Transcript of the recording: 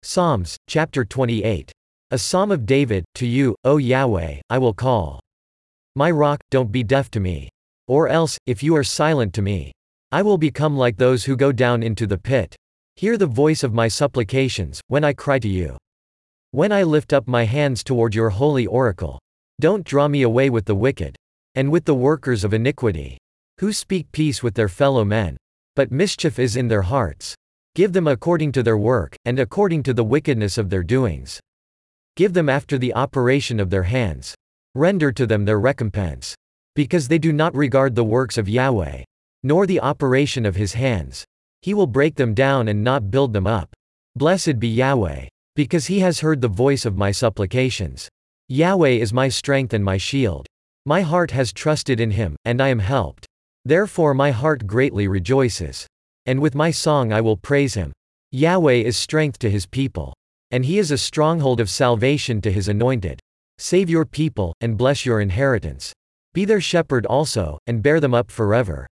Psalms, chapter 28. A psalm of David. To you, O Yahweh, I will call. My rock, don't be deaf to me. Or else, if you are silent to me, I will become like those who go down into the pit. Hear the voice of my supplications, when I cry to you. When I lift up my hands toward your holy oracle. Don't draw me away with the wicked, and with the workers of iniquity, who speak peace with their fellow men, but mischief is in their hearts. Give them according to their work, and according to the wickedness of their doings. Give them after the operation of their hands. Render to them their recompense. Because they do not regard the works of Yahweh, nor the operation of his hands. He will break them down and not build them up. Blessed be Yahweh, because he has heard the voice of my supplications. Yahweh is my strength and my shield. My heart has trusted in him, and I am helped. Therefore my heart greatly rejoices. And with my song I will praise him. Yahweh is strength to his people, and he is a stronghold of salvation to his anointed. Save your people, and bless your inheritance. Be their shepherd also, and bear them up forever.